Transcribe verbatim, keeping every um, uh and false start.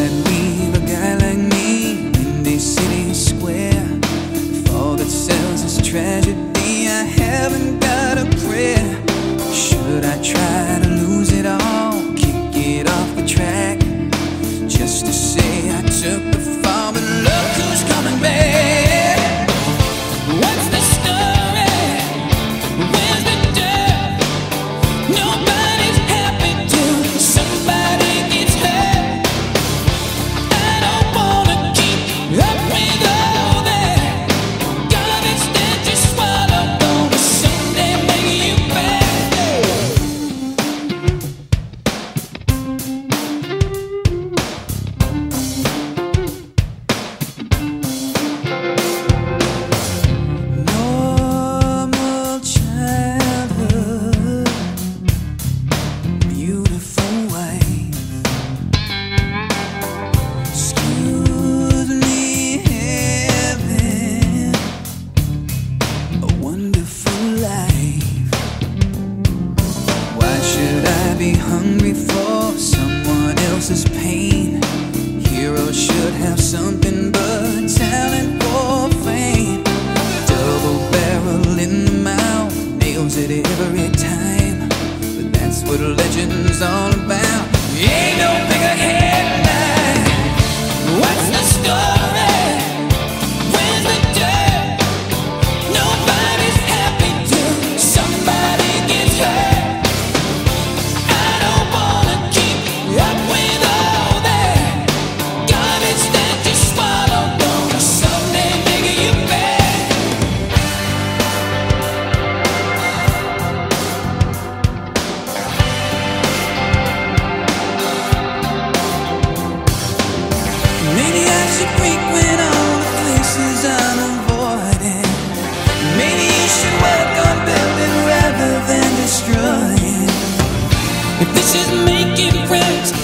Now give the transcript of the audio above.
that leave a guy like me in the city square? If all that sells is tragedy, I haven't got a prayer. Should I try to lose it all, kick it off the track, just to say I took the fall? But look who's coming back. What's the story? Where's the dirt? Nobody's happy till somebody gets hurt. I don't wanna keep up with all that garbage that you swallow. Gonna someday make you back. Normal childhood, beautiful wife. Excuse me, heaven, a wonderful life. Why should I be hungry for someone else's pain? Heroes should have something but talent for fame. Double barrel in the mouth, nails it every time. But that's what legend's all about. Ain't no bigger headline. What's the story? Where's the dirt? Nobody's happy till somebody gets hurt. I don't wanna keep up with all that garbage that you swallow. Gonna someday make you back. Maybe I should frequent all the places I'm avoiding. Maybe you should work on building rather than destroying. If this is making friends,